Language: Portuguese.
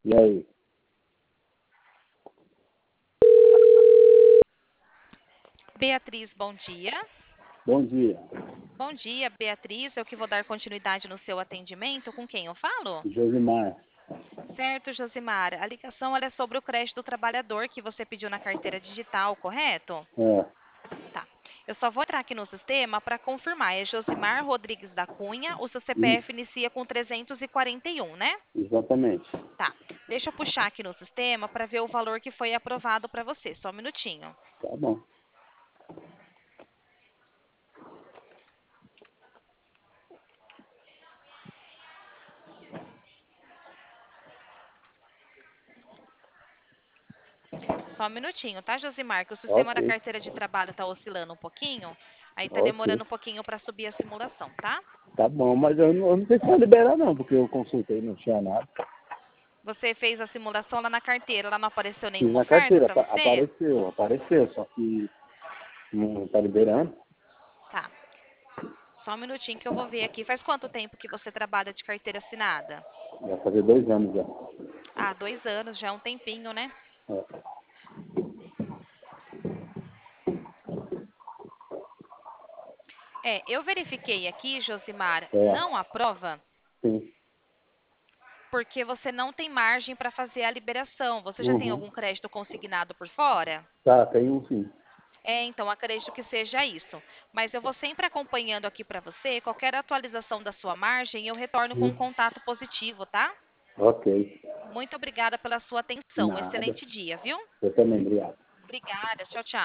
E aí? Beatriz, bom dia. Bom dia. Bom dia, Beatriz. Eu que vou dar continuidade no seu atendimento. Com quem eu falo? Josimar. Certo, Josimar. A ligação ela é sobre o crédito do trabalhador que você pediu na carteira digital, correto? É, Tá. Eu só vou entrar aqui no sistema para confirmar. É Josimar Rodrigues da Cunha. O seu isso, CPF inicia com 341, né? exatamente. Tá. Deixa eu puxar aqui no sistema para ver o valor que foi aprovado para você. Só um minutinho. Tá bom. Só um minutinho, tá, Josimar? Que o sistema da Ok, carteira de trabalho está oscilando um pouquinho. Aí tá ok. demorando um pouquinho para subir a simulação, tá? Tá bom, mas eu não sei se vai liberar não, porque eu consultei, não tinha nada. Você fez a simulação lá na carteira, lá não apareceu Fiz nenhuma na oferta carteira, para você? apareceu, só que não tá liberando. Tá. Só um minutinho que eu vou ver aqui. Faz quanto tempo que você trabalha de carteira assinada? Vai fazer 2 anos já. Ah, 2 anos, já é um tempinho, né? É, É, eu verifiquei aqui, Josimar, é, não aprova sim. porque você não tem margem para fazer a liberação. Você já tem Uhum. algum crédito consignado por fora? Tá, tem um sim. É, então acredito que seja isso. Mas eu vou sempre acompanhando aqui para você. Qualquer atualização da sua margem, eu retorno com um Uhum. contato positivo, tá? Ok. Muito obrigada pela sua atenção. Nada. Excelente dia, viu? Eu também, obrigado. Obrigada. Tchau, tchau.